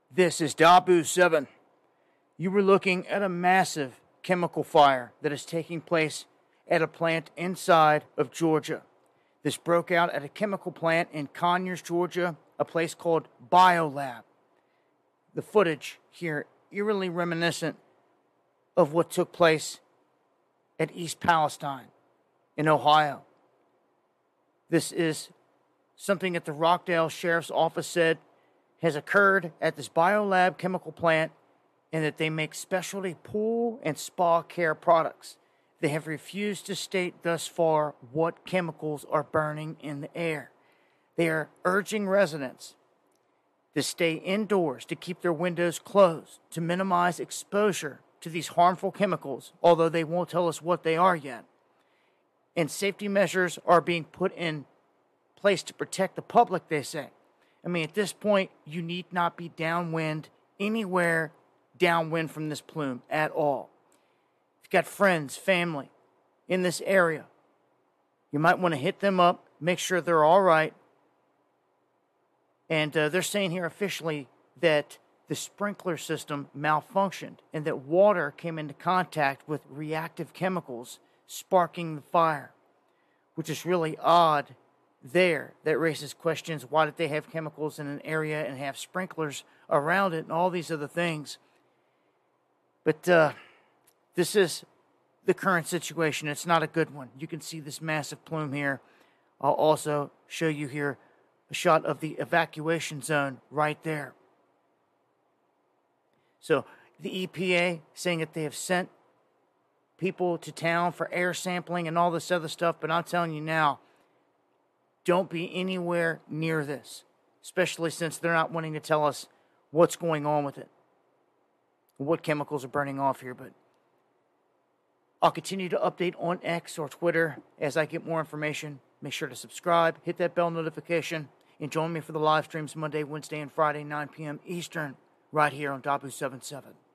This is Dabu 7. You were looking at a massive chemical fire that is taking place at a plant inside of Georgia. This broke out at a chemical plant in Conyers, Georgia, a place called BioLab. The footage here eerily reminiscent of what took place at East Palestine in Ohio. This is something that the Rockdale Sheriff's Office said has occurred at this BioLab chemical plant, and that they make specialty pool and spa care products. They have refused to state thus far what chemicals are burning in the air. They are urging residents to stay indoors, to keep their windows closed, to minimize exposure to these harmful chemicals, although they won't tell us what they are yet. And safety measures are being put in place to protect the public, they say. I mean, at this point, you need not be downwind anywhere downwind from this plume at all. If you've got friends, family in this area, you might want to hit them up, make sure they're all right. And they're saying here officially that the sprinkler system malfunctioned and that water came into contact with reactive chemicals, sparking the fire, which is really odd there. That raises questions. Why did they have chemicals in an area and have sprinklers around it and all these other things? But this is the current situation. It's not a good one. You can see this massive plume here. I'll also show you here a shot of the evacuation zone right there. So the EPA saying that they have sent people to town for air sampling and all this other stuff, but I'm telling you now, don't be anywhere near this, especially since they're not wanting to tell us what's going on with it, what chemicals are burning off here. But I'll continue to update on X or Twitter as I get more information. Make sure to subscribe, hit that bell notification, and join me for the live streams Monday, Wednesday, and Friday, 9 p.m. Eastern, right here on Dabu 77.